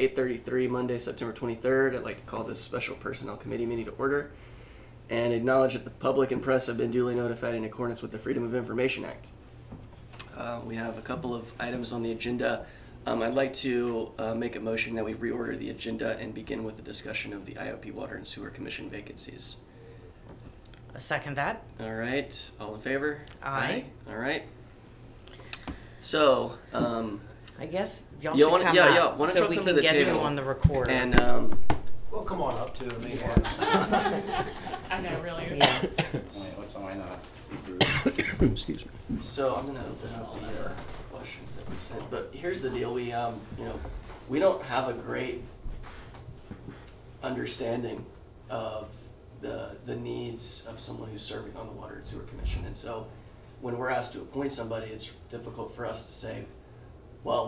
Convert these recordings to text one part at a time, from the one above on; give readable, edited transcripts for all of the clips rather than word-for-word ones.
8:33 Monday, September 23rd. I'd like to call this special personnel committee meeting to order and acknowledge that the public and press have been duly notified in accordance with the Freedom of Information Act. We have a couple of items on the agenda. I'd like to make a motion that we reorder the agenda and begin with the discussion of the IOP Water and Sewer Commission vacancies. I second that. All right, all in favor? Aye. All right. So, I guess y'all Yeah, should why come don't up y'all so come we to can the get you table. on the recorder. And Well, come on up to me. I know, really. yeah. What's on my not? Excuse me. so I'm gonna open up the questions that we sent. But here's the deal: we we don't have a great understanding of the needs of someone who's serving on the Water and Sewer Commission, and so when we're asked to appoint somebody, it's difficult for us to say, well,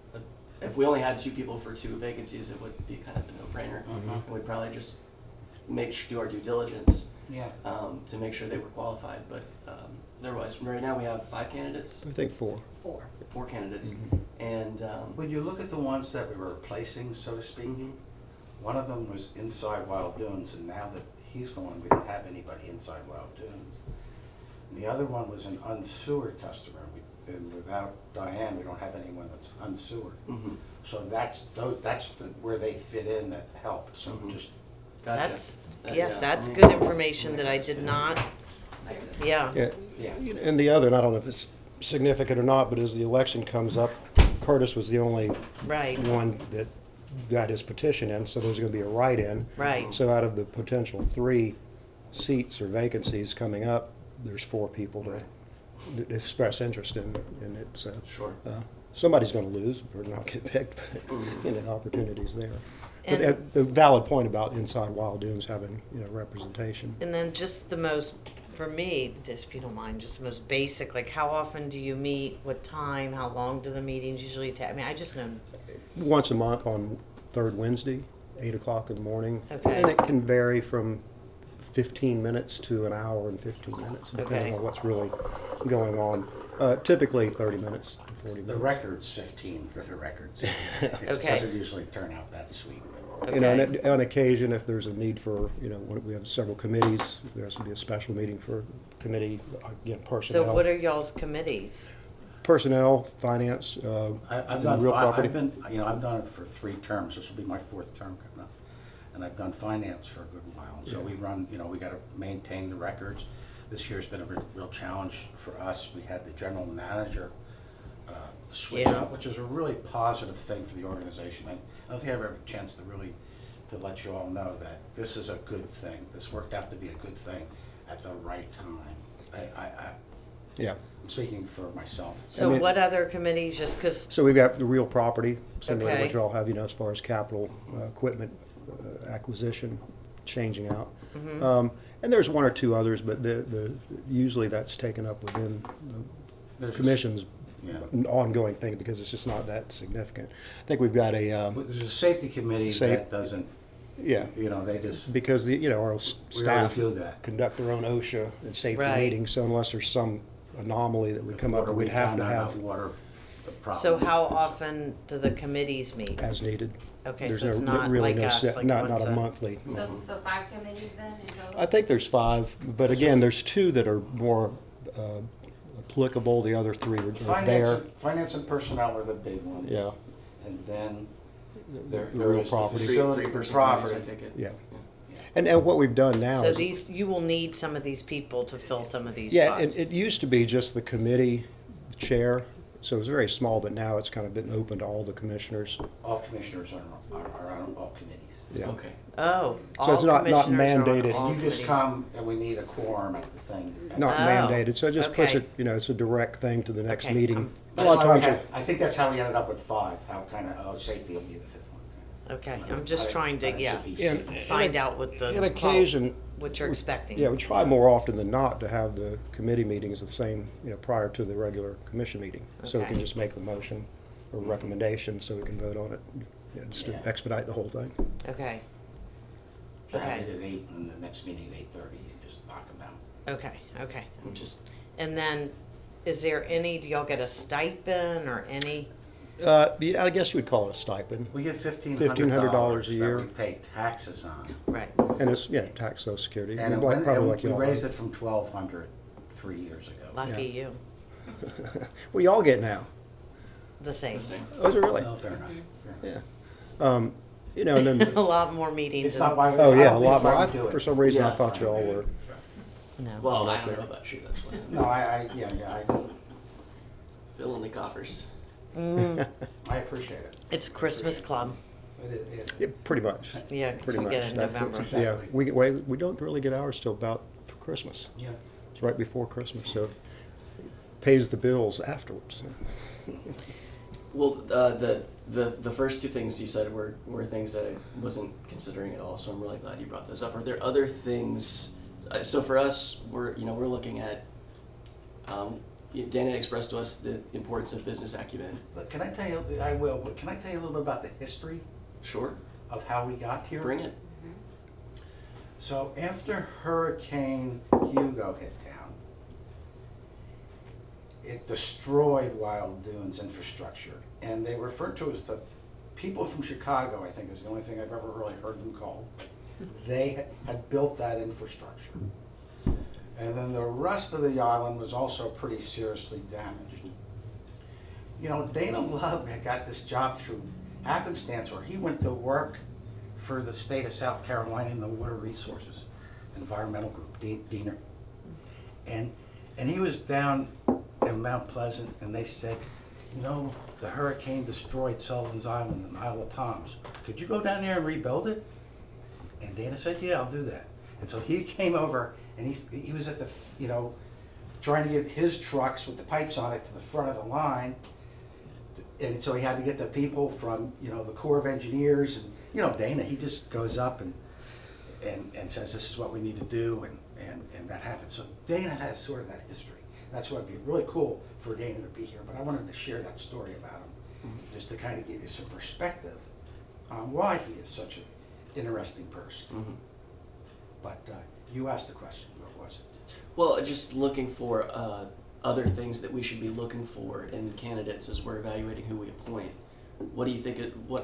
if we only had 2 people for 2 vacancies, it would be kind of a no-brainer, and we'd probably just do our due diligence to make sure they were qualified. But otherwise, right now we have 5 candidates, I think 4. 4 candidates, Mm-hmm. and When you look at the ones that we were replacing, so to speak, one of them was inside Wild Dunes, and now that he's gone, we don't have anybody inside Wild Dunes. And the other one was an unsewered customer, and without Diane, we don't have anyone that's unsewered. So that's where they fit in that helped. So just gotcha. That's Yeah, that's I mean, good information that I did not. Yeah. yeah. And the other, and I don't know if it's significant or not, but as the election comes up, Curtis was the only Right. one that got his petition in, so there's going to be a write-in. Right. So out of the potential 3 seats or vacancies coming up, there's 4 people to express interest in it. So Sure. somebody's going to lose or not get picked, but opportunities there. But And- the valid point about inside Wild Dunes having representation. And then just the most, for me, just if you don't mind, just the most basic, like how often do you meet? What time? How long do the meetings usually take? I mean, I just know. Once a month on 3rd Wednesday, 8 o'clock in the morning. Okay. And it can vary from 15 minutes to an hour and 15 minutes, depending Okay. on what's really going on. Typically 30 minutes to 40 The minutes. record's 15 for the records. It Okay. doesn't usually turn out that sweet. But Okay. And on occasion, if there's a need for, when we have several committees, there has to be a special meeting for committee, again, personnel. So what are y'all's committees? Personnel, finance, I've done real I've property. been, I've done it for 3 terms. This will be my 4th term coming up. And I've done finance for a good while. So Yeah. we run, we got to maintain the records. This year's been a real challenge for us. We had the general manager switch Yeah. out, which is a really positive thing for the organization. And I don't think I ever had a chance to let you all know that this is a good thing. This worked out to be a good thing at the right time. yeah. I'm speaking for myself. So mean- what other committees? Just because. So we've got the real property, similar to Okay. what you all have, as far as capital equipment acquisition, changing out. And there's 1 or 2 others, but usually that's taken up within the There's commission's Yeah. ongoing thing because it's just not that significant. I think we've got a, There's a safety committee that doesn't, yeah, they just, because our we staff already do that. conduct their own OSHA and safety Right. meetings, so unless there's some anomaly that would come up, Water, we'd we have found to out have about water problem. So how often do the committees meet? as needed. Okay, There's so it's not really like no us, set- like not once a a- monthly. So 5 committees then in total? I think there's 5, but again, there's 2 that are more applicable. The other 3 are there. Finance and personnel are the big ones. Yeah, And then there real is the property. facility, the 3-person property. committees, I take it. yeah. And what we've done now So is, you will need some of these people to fill some of these yeah, spots. it used to be just the committee chair, so it was very small, but now it's kind of been open to all the commissioners. All commissioners are on all committees. Yeah. Okay. Oh, So all it's not commissioners are on mandated. all And you just committees. come and we need a quorum at the thing. Not Oh, mandated, so it just puts okay. it, it's a direct thing to the next Okay, meeting. A That's lot of why we times, had- I think that's how we ended up with 5, how safety will be the 5th one. Okay, I'm just trying to, Yeah, find out what the. on occasion, What you're expecting. yeah, we try more often than not to have the committee meetings the same, prior to the regular commission meeting. So we Okay. can just make the motion or recommendation so we can vote on it, just to Yeah. expedite the whole thing. Okay, So have Okay. it at 8 and the next meeting at 8:30 and just knock them out. okay, and then, is there any, do y'all get a stipend or any? Yeah, I guess you would call it a stipend. We get $1,500 a year. that we pay taxes on. Right. And it's, tax Social Security. And it Like- went- probably and like we y'all. raised it from 1,200 3 years ago. Lucky you. Well, y'all get now. The same. The same. Oh, is it really? Oh, fair enough. Fair enough. Yeah. And then, A lot more meetings. It's not why. oh I yeah, don't a think lot it's why more. we do it. For some reason, I Yeah. thought you all were. No. Well, I don't know about you, that's why. No, I Fill in the coffers. I appreciate it. It's Christmas Club. It Yeah, pretty much. Yeah, 'cause Pretty we much. get it in That's November. Yeah, Exactly. we don't really get ours till about for Christmas. Yeah. It's right before Christmas, so it pays the bills afterwards. Well, the first two things you said were things that I wasn't considering at all, so I'm really glad you brought those up. Are there other things? So for us, we're looking at. Dana expressed to us the importance of business acumen. But can I tell you? I will. But can I tell you a little bit about the history Sure, of how we got here? bring it. So after Hurricane Hugo hit town, it destroyed Wild Dunes infrastructure, and they referred to as the people from Chicago. I think is the only thing I've ever really heard them called. They had built that infrastructure, and then the rest of the island was also pretty seriously damaged. You know, Dana Love had got this job through happenstance, where he went to work for the state of South Carolina in the Water Resources Environmental Group, Diener. And he was down in Mount Pleasant, and they said, you know, the hurricane destroyed Sullivan's Island and Isle of Palms. Could you go down there and rebuild it? And Dana said, yeah, I'll do that. And so he came over, and he was at the, trying to get his trucks with the pipes on it to the front of the line. And so he had to get the people from, the Corps of Engineers, and, Dana, he just goes up and says, this is what we need to do, and that happens. So Dana has sort of that history. That's why it'd be really cool for Dana to be here, but I wanted to share that story about him, just to kind of give you some perspective on why he is such an interesting person. Mm-hmm. But you asked the question, what was it? Well, just looking for other things that we should be looking for in candidates as we're evaluating who we appoint. What do you think?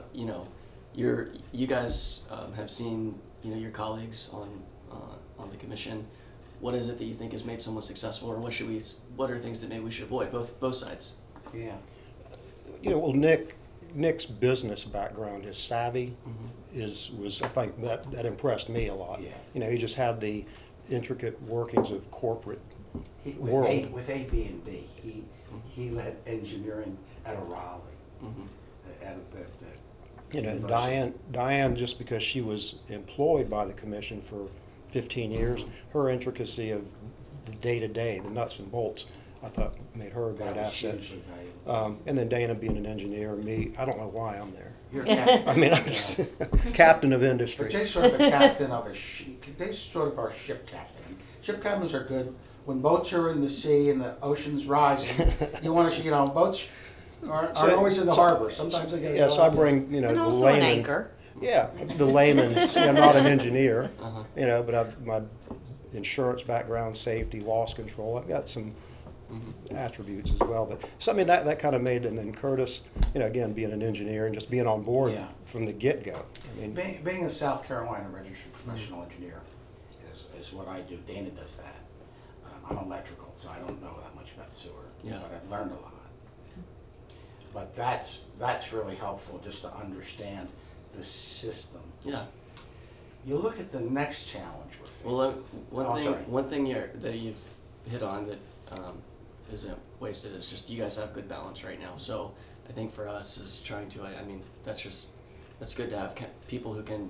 You guys have seen your colleagues on the commission. What is it that you think has made someone successful, or what are things that maybe we should avoid? Both sides. Yeah. Well, Nick's business background, his savvy, was I think that impressed me a lot. Yeah. He just had the intricate workings of corporate With world. with AB&B, he led engineering at Raleigh, at the university. Diane, just because she was employed by the commission for 15 years, her intricacy of the day-to-day, the nuts and bolts, I thought made her a great That was asset. hugely valuable. And then Dana being an engineer, me, I don't know why I'm there. You're a captain. I mean, I'm just captain of industry. But Jay's sort of the captain of a ship. Jay's sort of our ship captain. Ship captains are good when boats are in the sea and the ocean's rising. You want to, boats aren't always in the harbor. Sometimes they get. Yeah, so I bring, And the also an layman. anchor. Yeah, the layman's. I'm not an engineer, Uh-huh. but I've my insurance background, safety, loss control. I've got some attributes as well. But so I mean that kind of made, and then Curtis, again being an engineer and just being on board Yeah. from the get-go. I mean, Being a South Carolina registered professional engineer is what I do. Dana does that. I'm electrical, so I don't know that much about sewer, Yeah. but I've learned a lot. But that's really helpful just to understand the system. Yeah. You look at the next challenge we're facing. Well, Oh, sorry. one thing that you've hit on that isn't wasted is just you guys have good balance right now. So I think for us is trying to. I mean, that's good to have people who can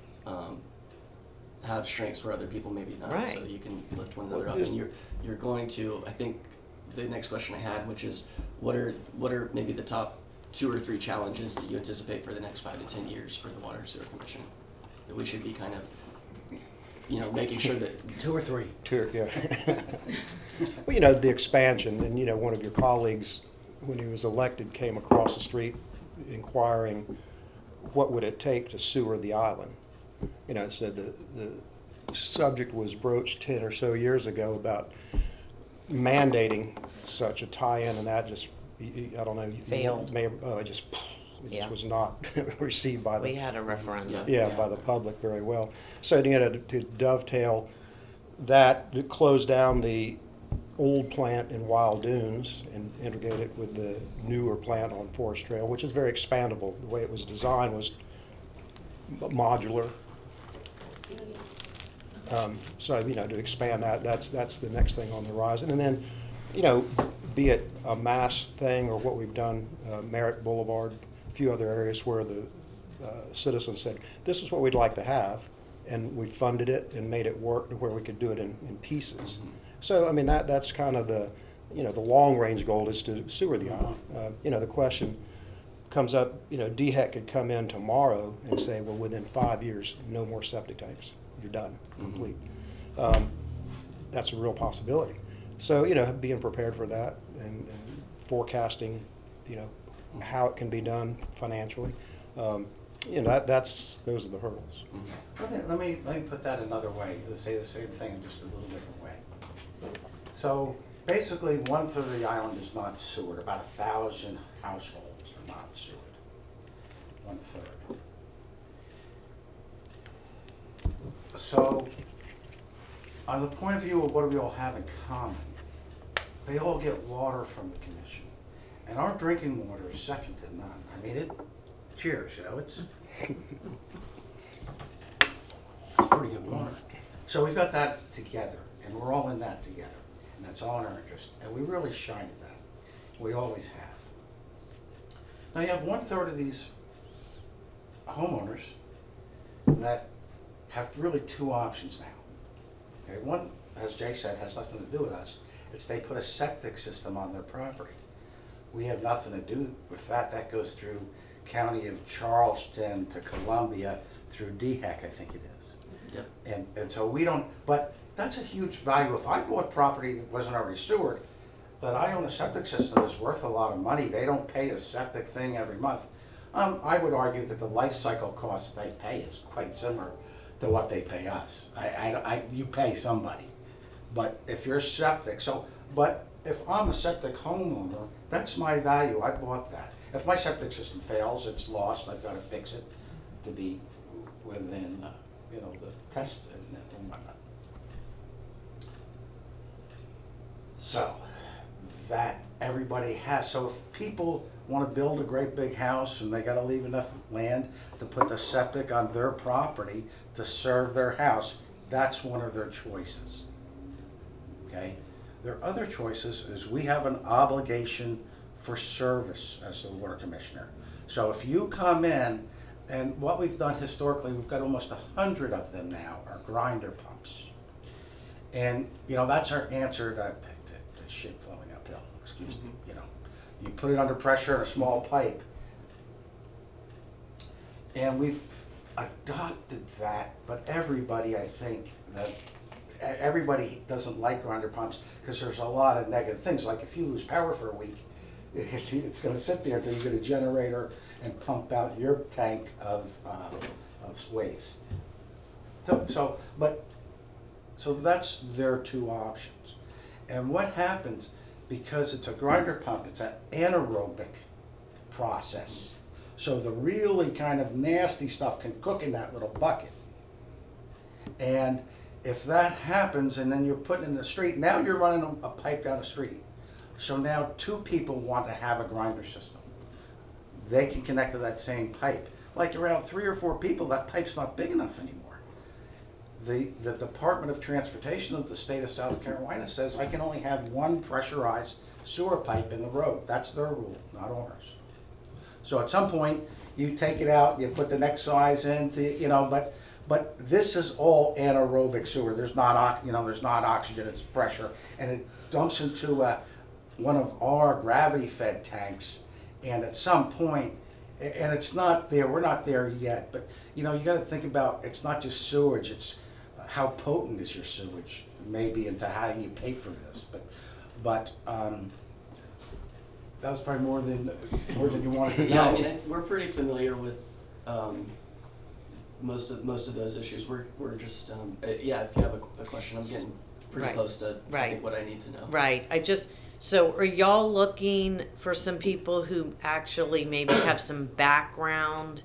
have strengths where other people maybe not. Right. So you can lift one another Well, up, just- and you're going to. I think the next question I had, which is what are maybe the top 2 or 3 challenges that you anticipate for the next 5 to 10 years for the Water and Sewer Commission that we should be kind of making sure that 2 or 3. tour, yeah. Well, the expansion, and one of your colleagues, when he was elected, came across the street inquiring what would it take to sewer the island. Said the subject was broached 10 or so years ago about mandating such a tie-in, and that just I don't know. Failed. It just Yeah. was not received by the We had a referendum. by the public very well. So to dovetail that, to close down the old plant in Wild Dunes and integrate it with the newer plant on Forest Trail, which is very expandable. The way it was designed was modular. So, to expand that, that's the next thing on the horizon. And then, be it a mass thing or what we've done, Merritt Boulevard, a few other areas where the citizens said, this is what we'd like to have, and we funded it and made it work to where we could do it in pieces. So, that's kind of the long-range goal is to sewer the island. The question comes up, DHEC could come in tomorrow and say, well, within 5 years, no more septic tanks. You're done, complete. That's a real possibility. So, being prepared for that and forecasting, how it can be done financially, those are the hurdles. Let me put that another way, to say the same thing in just a little different way. So basically, 1/3 of the island is not sewered. About 1,000 households are not sewered. 1/3. So, on the point of view of what do we all have in common, they all get water from the commission, and our drinking water is second to none. Cheers, it's pretty good water. So we've got that together, and we're all in that together, and that's all in our interest, and we really shine at that. We always have. Now you have 1/3 of these homeowners that have really two options now. Okay, one, as Jay said, has nothing to do with us. It's they put a septic system on their property. We have nothing to do with that. That goes through County of Charleston to Columbia through DHEC, I think it is. Yep. And so we don't, but that's a huge value. If I bought property that wasn't already sewered, that I own a septic system is worth a lot of money. They don't pay a septic thing every month. I would argue that the life cycle cost they pay is quite similar to what they pay us. You pay somebody. But if you're septic, but if I'm a septic homeowner, that's my value. I bought that. If my septic system fails, it's lost. I've got to fix it to be within, the tests and whatnot. So that everybody has. So if people want to build a great big house and they got to leave enough land to put the septic on their property to serve their house, that's one of their choices. Okay? Their other choices is we have an obligation for service as the water commissioner. So if you come in, and what we've done historically, we've got almost 100 of them now, are grinder pumps. And, that's our answer to shit flowing uphill, excuse me, You put it under pressure in a small pipe. And we've adopted that, but everybody, I think, everybody doesn't like grinder pumps because there's a lot of negative things. Like if you lose power for a week, it's going to sit there until you get a generator and pump out your tank of waste. So that's their two options. And what happens, because it's a grinder pump, it's an anaerobic process. So the really kind of nasty stuff can cook in that little bucket. And if that happens and then you're putting it in the street, now you're running a pipe down the street. So now two people want to have a grinder system. They can connect to that same pipe. Like around 3 or 4 people, that pipe's not big enough anymore. The Department of Transportation of the state of South Carolina says I can only have one pressurized sewer pipe in the road. That's their rule, not ours. So at some point, you take it out, you put the next size in, but this is all anaerobic sewer. There's not oxygen, it's pressure, and it dumps into one of our gravity-fed tanks. And at some point, and it's not there, we're not there yet, but you got to think about, it's not just sewage, it's how potent is your sewage, maybe into how you pay for this. But that was probably more than you wanted to know. Yeah, we're pretty familiar with most of those issues. We're just if you have a question, I'm getting pretty Right. close to I Right. think what I need to know. Right. So are y'all looking for some people who actually maybe have some background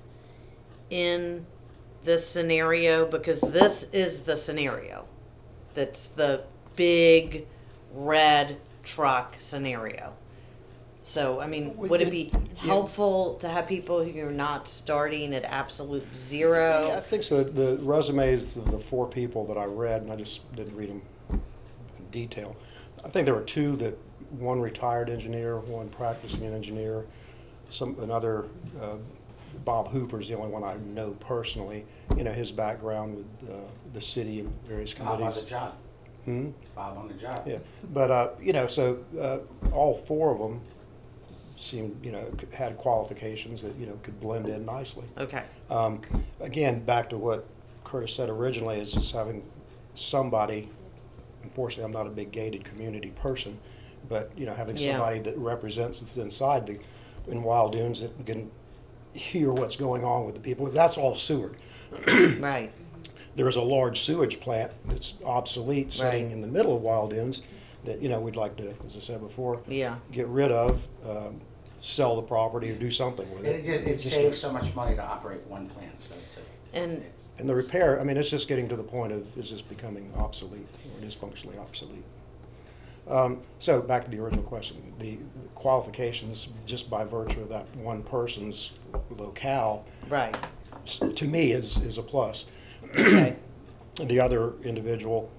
in this scenario? Because this is the scenario. That's the big red truck scenario. So, I mean, would it be helpful to have people who are not starting at absolute Yeah, I zero? think so. The resumes of the 4 people that I read, and I just didn't read them in detail. I think there were 2 that, one retired engineer, one practicing engineer, another, Bob Hooper's the only one I know personally. You know, his background with the city and various Bob on committees. the job. Hmm? Bob on the job. Yeah, but, you know, so all 4 of them seemed, you know, had qualifications that, you know, could blend in nicely. Okay. Again, back to what Curtis said originally, is just having somebody, unfortunately, I'm not a big gated community person, but, you know, having Yeah. somebody that represents us inside in Wild Dunes that can hear what's going on with the people. That's all Seward. Right. There is a large sewage plant that's obsolete sitting Right. in the middle of Wild Dunes that, you know, we'd like to, as I said before, Yeah. get rid of, sell the property or do something with it. It Just- saves so much money to operate one plant instead of 2. And- It's- And the repair, I mean, it's just getting to the point of, is this becoming obsolete, or dysfunctionally obsolete? So back to the original question, the qualifications, just by virtue of that one person's locale, Right. to me is a plus. Okay. The other individual,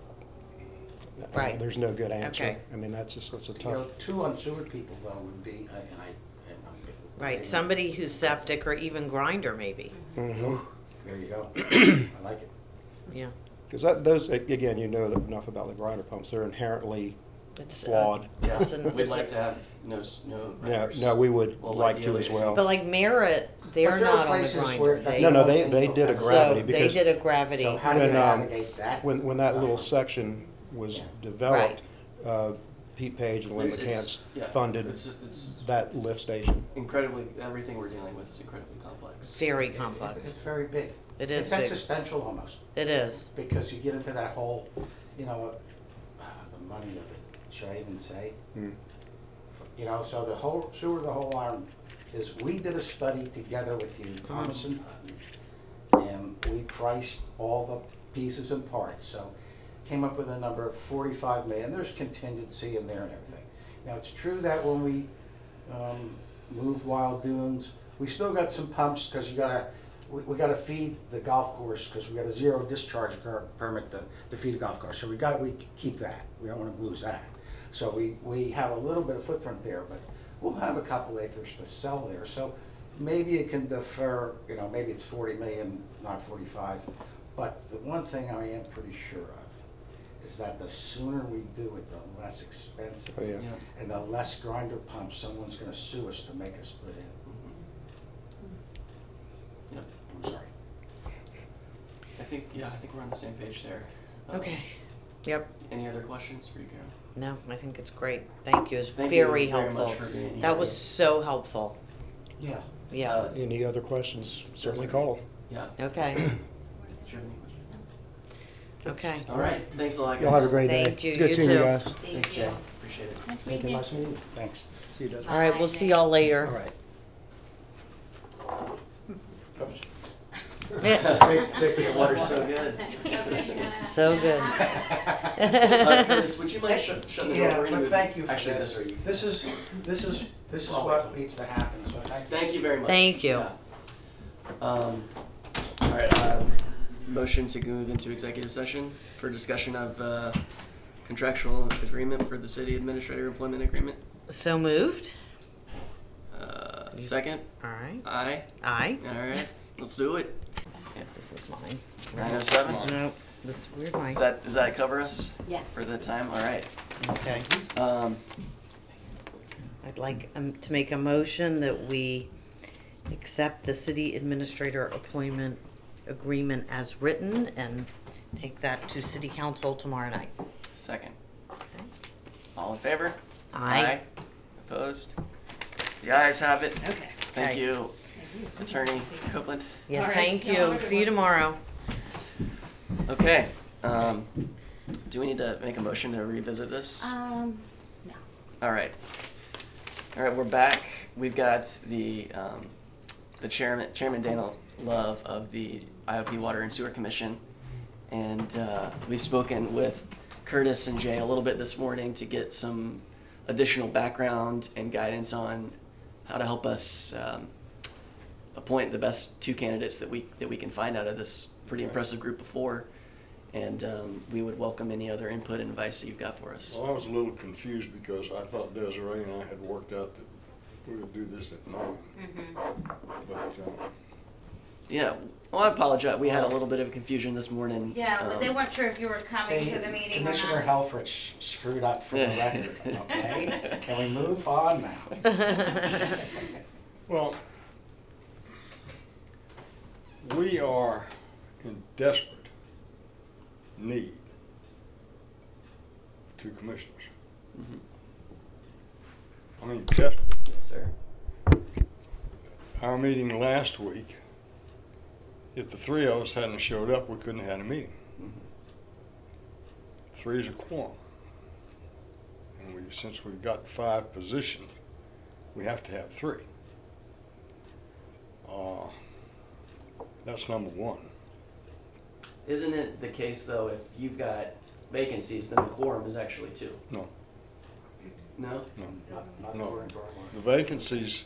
Right. there's no good answer. Okay. I mean, that's a You know, tough, 2 unseward people though would be, and I'm Right. Somebody who's septic or even grinder, maybe. Ooh, there you go. I like it. Yeah. because those, again, you know enough about the grinder pumps, they're inherently It's flawed. Yeah, It's an- we'd it's like a- to have no No, renders. no, we would Well, like to ideally. as well. But like Merritt, they're But there are not on the places grinder. where that's No, no, one they thing did a you'll have. gravity So they because did a gravity. So how do you When, navigate that? When that little section was Yeah. developed, Pete Page and Lynn It's- McCants yeah, funded it's that lift station. incredibly, everything we're dealing with is incredibly complex. Very It's complex. very big. It is It's big. existential almost, It is. because you get into that whole, you know, the money of it, should I even say? You know, so the whole arm is, we did a study together with you, Thomas and Hutton, and we priced all the pieces and parts, so came up with a number of 45 million. There's contingency in there and everything. Now, it's true that when we moved Wild Dunes, we still got some pumps, because we gotta feed the golf course, because we got a zero discharge permit to feed the golf course. So we keep that. We don't wanna lose that. So we have a little bit of footprint there, but we'll have a couple acres to sell there. So maybe it can defer, you know, maybe it's 40 million, not 45. But the one thing I am pretty sure of is that the sooner we do it, the less expensive. Oh, yeah. Yeah. And the less grinder pumps someone's gonna sue us to make us put in. Yep. I'm sorry. I think we're on the same page there. Okay. Yep. Any other questions for you, Carol? No, I think it's great. Thank you. It's Thank very you very helpful. much for being here. That was so helpful. Yeah. Yeah. Any other questions, certainly call. Yeah. Okay. Do you have any questions? Okay. All right. Thanks a lot, guys. Y'all have a great day. Thank you. It's good You seeing you too. guys. Thanks, Jay. Appreciate it. Nice Thank meeting you. you. Nice meeting you. Thanks. See you, Desmond. All right. We'll see y'all later. All right. Oops. The water's so good. It's so good, you gotta- So good. Curtis, would you mind shutting the door? We're Yeah, gonna but move- thank you for Actually, this. this. This is what needs to happen, so thank you. Thank you very much. Thank you. Yeah. All right. Motion to move into executive session for discussion of contractual agreement for the city administrator employment agreement. So moved. Second. All right. Aye. Aye. All right. Let's do it. Yeah, this is mine. 9:07. No, this weird mine. Does that cover us Yes. for the time? All right. Okay. I'd like to make a motion that we accept the city administrator employment agreement as written and take that to city council tomorrow night. Second. All in favor? Aye. Opposed? The ayes have it. Okay. Thank Okay. you, Attorney Copeland. Yes, All right. thank Y'all have a you. good See you one. tomorrow. Okay. Do we need to make a motion to revisit this? No. All right. All right, we're back. We've got the Chairman Dana Love of the IOP Water and Sewer Commission, and we've spoken with Curtis and Jay a little bit this morning to get some additional background and guidance on how to help us appoint the best two candidates that we can find out of this pretty impressive group of four. And we would welcome any other input and advice that you've got for us. Well, I was a little confused because I thought Desiree and I had worked out that we would do this at 9. But, Yeah, well, I apologize. We had a little bit of confusion this morning. Yeah, but they weren't sure if you were coming to the meeting or Commissioner not. Helfrich screwed up for the record, okay? Can we move on now? well, we are in desperate need of 2 commissioners. Mhm. I mean, desperate. Yes, sir. Our meeting last week, if the 3 of us hadn't showed up, we couldn't have had a meeting. Mhm. 3 is a quorum. And since we've got 5 positions, we have to have 3. That's number 1. Isn't it the case though, if you've got vacancies, then the quorum is actually 2? No, No? no. Not No. according to our law. The vacancies,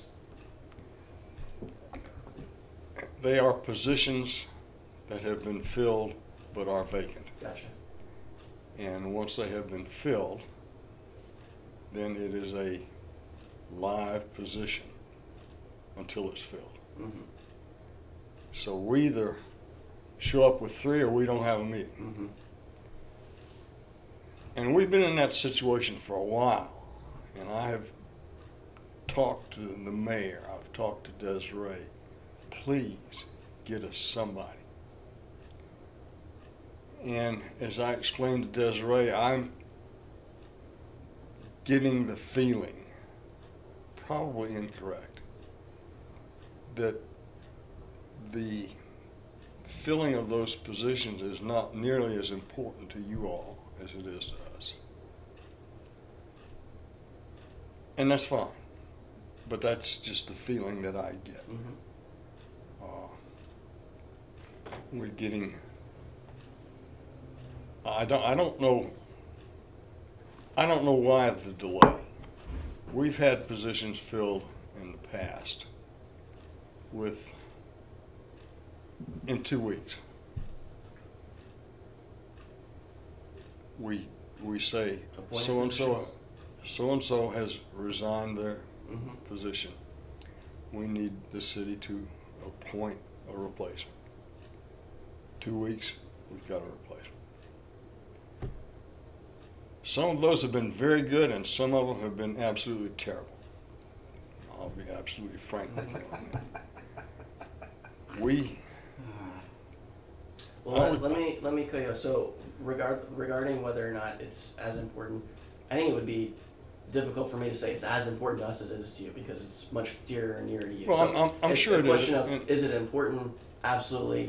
they are positions that have been filled but are vacant. Gotcha. And once they have been filled, then it is a live position until it's filled. Mm-hmm. So we either show up with 3 or we don't have a meeting. Mm-hmm. And we've been in that situation for a while. And I have talked to the mayor, I've talked to Desiree. Please get us somebody. And as I explained to Desiree, I'm getting the feeling, probably incorrect, that the filling of those positions is not nearly as important to you all as it is to us. And that's fine, but that's just the feeling that I get. Mm-hmm. We're getting, I don't know why the delay. We've had positions filled in the past in 2 weeks. We say Appointed so and so has resigned their Mm-hmm. position. We need the city to appoint a replacement. 2 weeks, we've got a replacement. Some of those have been very good and some of them have been absolutely terrible. I'll be absolutely frank with you on that. Well, let me cut you off. So regarding whether or not it's as important, I think it would be difficult for me to say it's as important to us as it is to you because it's much dearer and nearer to you. Well, So I'm it's sure a it is. question of is it important? Absolutely.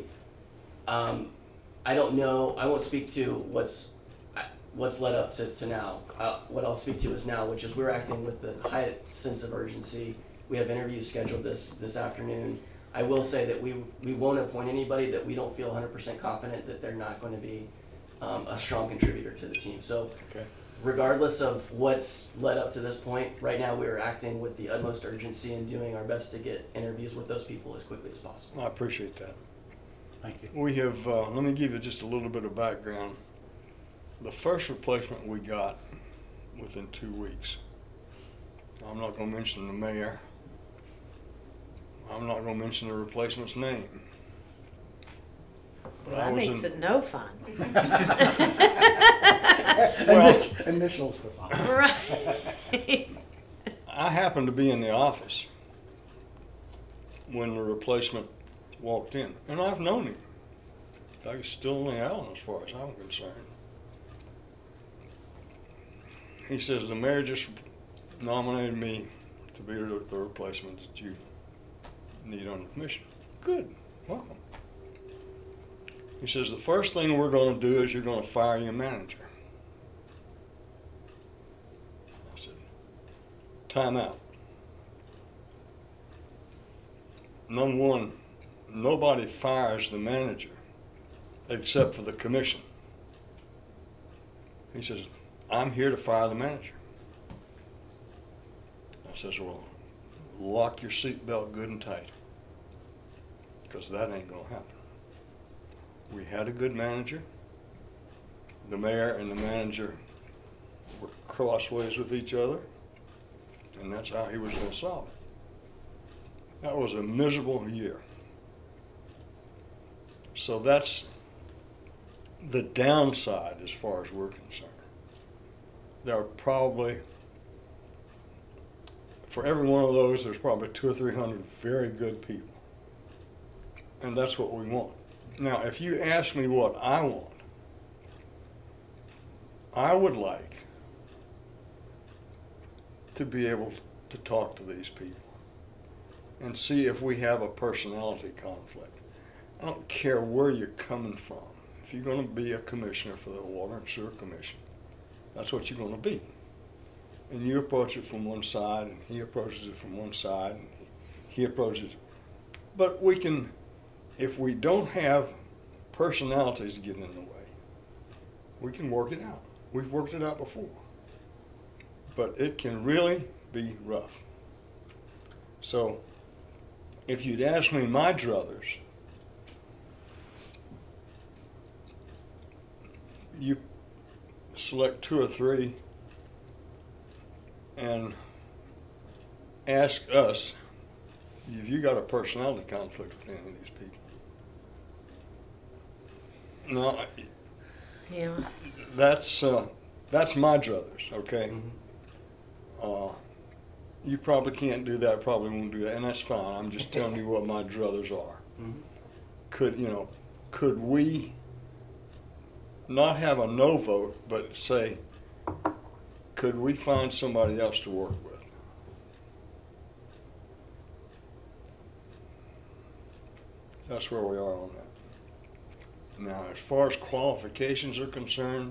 I don't know. I won't speak to what's led up to now. What I'll speak to is now, which is we're acting with the high sense of urgency. We have interviews scheduled this afternoon. I will say that we won't appoint anybody that we don't feel 100% confident that they're not going to be a strong contributor to the team. So Okay. regardless of what's led up to this point, right now we are acting with the utmost urgency and doing our best to get interviews with those people as quickly as possible. I appreciate that. Thank you. We have, let me give you just a little bit of background. The first replacement we got within 2 weeks, I'm not going to mention the mayor. I'm not going to mention the replacement's name. But I That was makes in- it no fun. Well- Initials to follow. Right. I happened to be in the office when the replacement walked in, and I've known him. In fact, he's still only Allen as far as I'm concerned. He says, the mayor just nominated me to be the replacement that you need on the commission. Good, welcome. He says, the first thing we're going to do is you're going to fire your manager. I said, time out. Number one, nobody fires the manager except for the commission. He says, I'm here to fire the manager. I says, well, lock your seatbelt good and tight, because that ain't gonna happen. We had a good manager. The mayor and the manager were crossways with each other, and that's how he was gonna solve it. That was a miserable year. So that's the downside as far as we're concerned. There are probably, for every one of those, there's probably 200 or 300 very good people. And that's what we want. Now, if you ask me what I want, I would like to be able to talk to these people and see if we have a personality conflict. I don't care where you're coming from. If you're going to be a commissioner for the Water and Sewer Commission, that's what you're going to be. And you approach it from one side, and he approaches it from one side, and he approaches it. But we can, if we don't have personalities get in the way, we can work it out. We've worked it out before. But it can really be rough. So, if you'd ask me my druthers, you select 2 or 3 and ask us, have you got a personality conflict with any of these people? No, Yeah. that's my druthers, okay? You probably can't do that, probably won't do that, and that's fine. I'm just telling you what my druthers are. Could we not have a no vote, but say, could we find somebody else to work with? That's where we are on that. Now, as far as qualifications are concerned,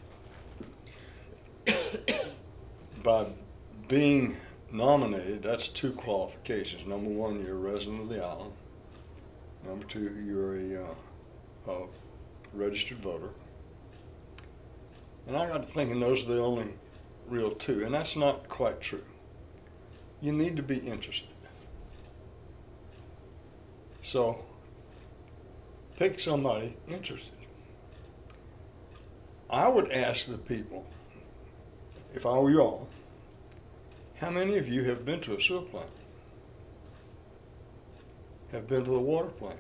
by being nominated, that's 2 qualifications. Number 1, you're a resident of the island. Number 2, you're a registered voter. And I got to thinking those are the only real 2, and that's not quite true. You need to be interested. So, pick somebody interested. I would ask the people, if I were y'all, how many of you have been to a sewer plant? Have been to the water plant?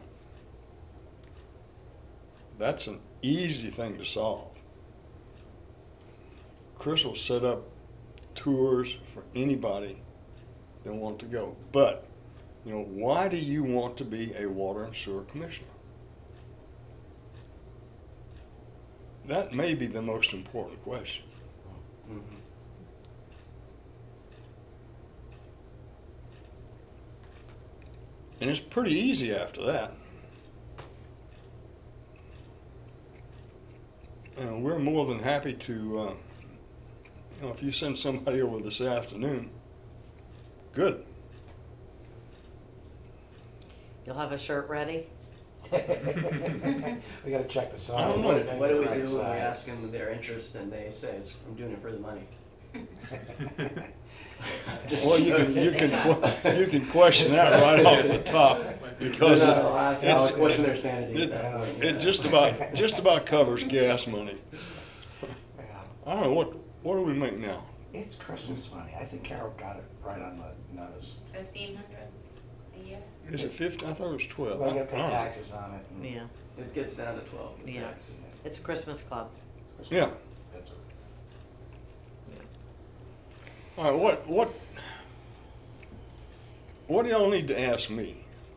That's an easy thing to solve. Chris will set up tours for anybody that want to go. But, why do you want to be a water and sewer commissioner? That may be the most important question. Mm-hmm. And it's pretty easy after that. And we're more than happy to, if you send somebody over this afternoon, good. You'll have a shirt ready? We gotta check the size. I don't know. What do we Right do when we size. ask them their interest and they say I'm doing it for the money? Just Well, you can question that right off the top, because I'll ask, I'll it's- question their sanity it, at that point. it just about covers gas money. Yeah. I don't know, what do we make now? It's Christmas money. I think Carol got it right on the nose. 1,500 a year. Is it 50? I thought it was 12. Well, you gotta I pay don't know. taxes on it. and- Yeah. It gets down to 12. with Yeah. tax. It's a Christmas club. Yeah. That's what. All right, what do y'all need to ask me?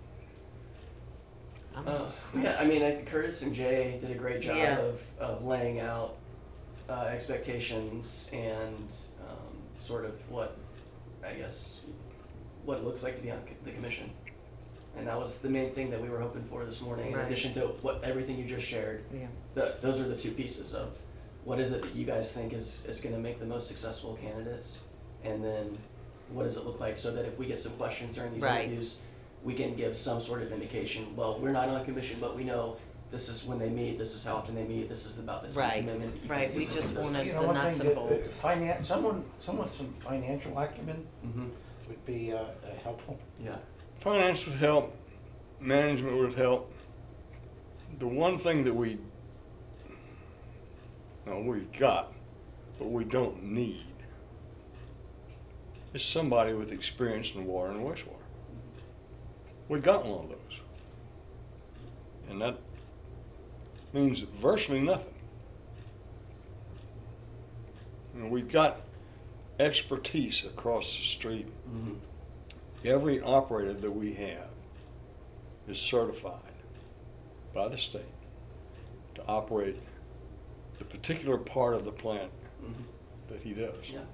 Yeah, I mean, I think Curtis and Jay did a great job Yeah. of laying out expectations and sort of what it looks like to be on the commission. And that was the main thing that we were hoping for this morning, in Right. addition to everything you just shared. Yeah. Those are the 2 pieces of what is it that you guys think is going to make the most successful candidates, and then what does it look like, so that if we get some questions during these Right. interviews, we can give some sort of indication, well, we're not on a commission, but we know this is when they meet, this is how often they meet, this is about the time Right. commitment that you Right, can we anticipate just those wanted- things. You know, the one nuts thing and that, bolts. someone with some financial acumen Mhm. would be helpful. Yeah. Finance would help, management would help. The one thing that we got, but we don't need, is somebody with experience in water and wastewater. We got one of those. And that means virtually nothing. We've got expertise across the street. Mhm. Every operator that we have is certified by the state to operate the particular part of the plant Mhm. that he does. Yeah.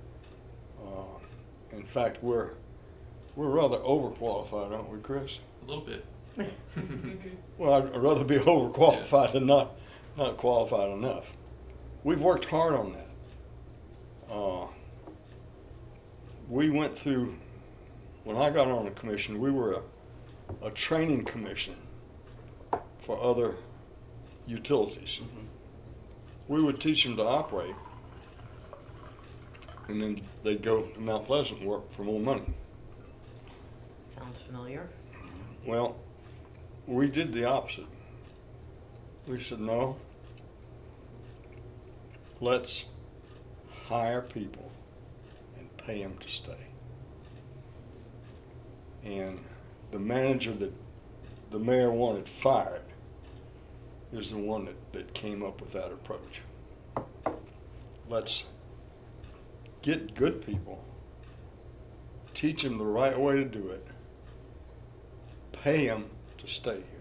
In fact, we're rather overqualified, aren't we, Chris? A little bit. Well, I'd rather be overqualified than not qualified enough. We've worked hard on that. We went through, when I got on the commission, we were a training commission for other utilities. Mhm. We would teach them to operate, and then they'd go to Mount Pleasant and work for more money. Sounds familiar. Well, we did the opposite. We said, no, let's hire people and pay them to stay. And the manager that the mayor wanted fired is the one that came up with that approach. Let's get good people, teach them the right way to do it, pay them to stay here.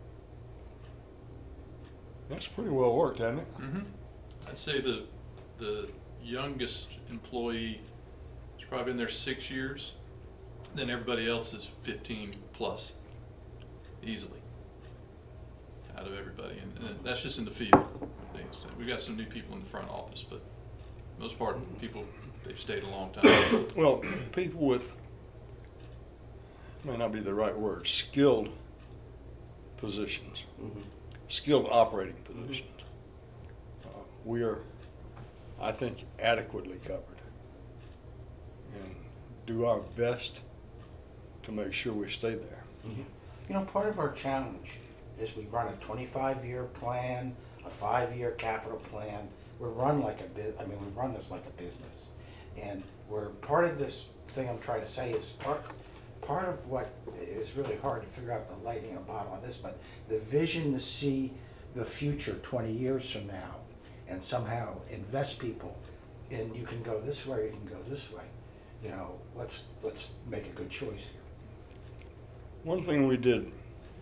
That's pretty well worked, hasn't it? Mm-hmm. I'd say the youngest employee has probably been there 6 years. Then everybody else is 15 plus, easily, out of everybody. And that's just in the field. Things. We've got some new people in the front office, but most part, people, they've stayed a long time. Well, people with, may not be the right word, skilled positions, Mhm. skilled operating positions. We are, I think, adequately covered, and do our best to make sure we stay there. Mhm. You know, part of our challenge is we run a 25-year plan, a 5-year capital plan. We're run like we run this like a business. And we're part of this thing I'm trying to say is part of what is really hard to figure out the lightning in a bottle on this, but the vision to see the future 20 years from now and somehow invest people in, you can go this way, you can go this way. You know, let's make a good choice here. One thing we did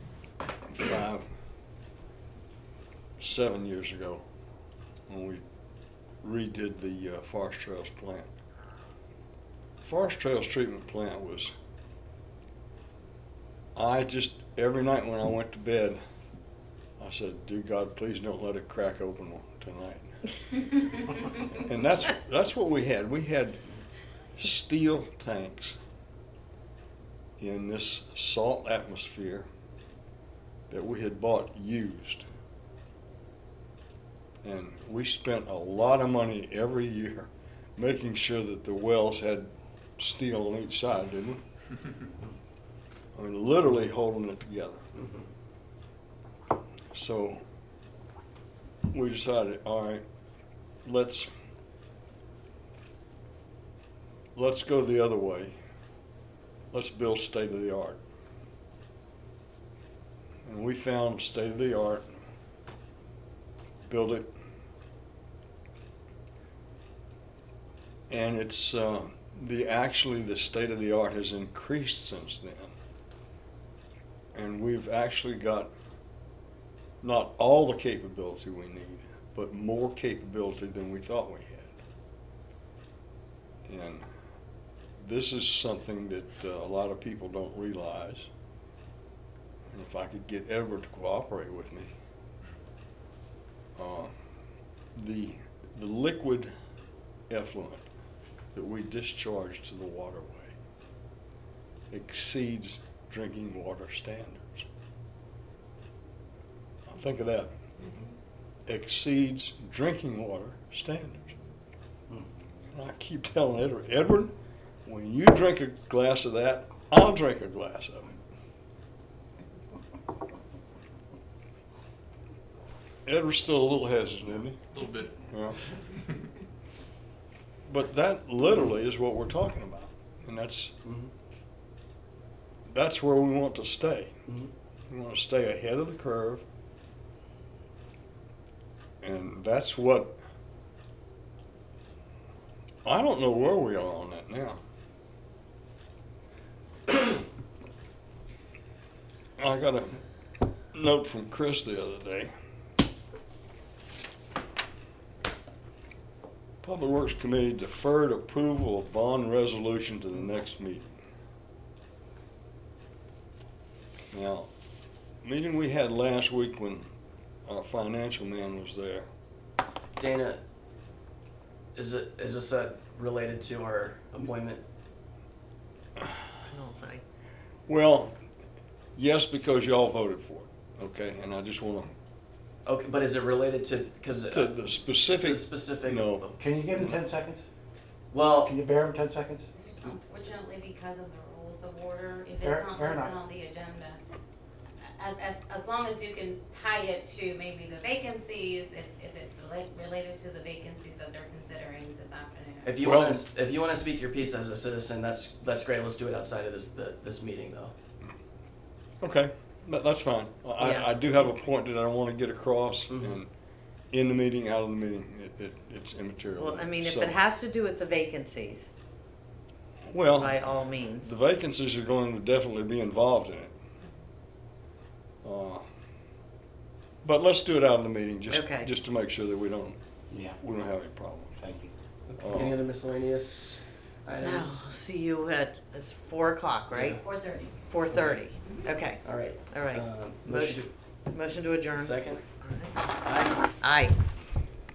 7 years ago when we redid the Forest Trails plant. Forest Trails treatment plant was, every night when I went to bed, I said, dear God, please don't let it crack open tonight. And that's what we had. We had steel tanks in this salt atmosphere that we had bought used. And we spent a lot of money every year making sure that the wells had steel on each side, didn't we? I mean, literally holding it together. Mhm. So we decided, all right, let's go the other way. Let's build state of the art. And we found state of the art, built it, and it's the state of the art has increased since then. And we've actually got not all the capability we need, but more capability than we thought we had. And this is something that a lot of people don't realize. And if I could get Edward to cooperate with me, the liquid effluent that we discharge to the waterway exceeds drinking water standards. Now think of that. Exceeds drinking water standards. And I keep telling Edward, when you drink a glass of that, I'll drink a glass of it. Edward's still a little hesitant, isn't he? A little bit. Yeah. But that literally is what we're talking about, and that's where we want to stay. We want to stay ahead of the curve, and that's what I don't know where we are on that now. I got a note from Chris the other day. Public Works Committee deferred approval of bond resolution to the next meeting. Now, meeting we had last week when financial man was there. Dana, is this related to our appointment? I don't think. Well, yes, because y'all voted for it, okay? And I just want Okay, but is it related to, because to the specific. No. Can you give him 10 seconds? Well, Can you bear him 10 seconds? This is unfortunately because of the rules of order, if Fair- it's not fair listed enough. on the agenda. As long as you can tie it to maybe the vacancies, if it's related to the vacancies that they're considering this afternoon. if you Well- want to speak your piece as a citizen, that's great. Let's do it outside of this meeting though. Okay, that's fine. Yeah. I do have a point that I want to get across, Mhm. and in the meeting, out of the meeting, it's immaterial. Well, I mean, if So- it has to do with the vacancies, well, by all means. the vacancies are going to definitely be involved in it. But let's do it out of the meeting, Okay. just to make sure that we don't Yeah, have any problems. thank you. Any other miscellaneous No, items? see you it's 4:00, right? 4:30. 4:30. Okay, All right. all right. Motion Motion to adjourn. second. All right. Aye. Aye.